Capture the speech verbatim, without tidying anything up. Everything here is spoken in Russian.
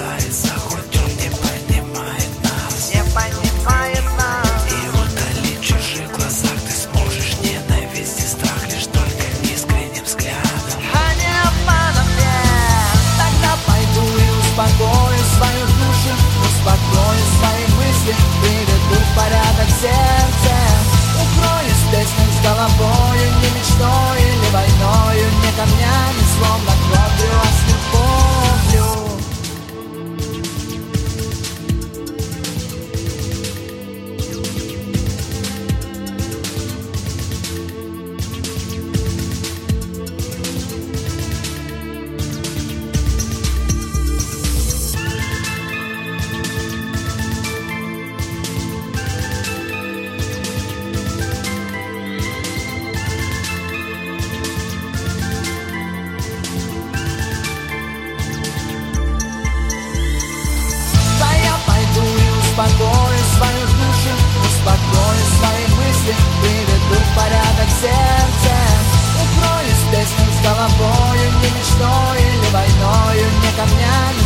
касается, хоть он не понимает нас, не понимает нас. и удалить в чужих глазах ты сможешь ненависть и страх лишь только искренним взглядом, А не обманом нет. Тогда пойду и успокою свою душу, успокою свои мысли, приведу в порядок сердце. Укроюсь песней с головою, не мечтой или войною, не камнями, словно кровью, а с любовью. Успокою свою душу, успокою свои мысли, приведу в порядок сердце. Укроюсь песней с головою, не мечтой или войною, не камнями,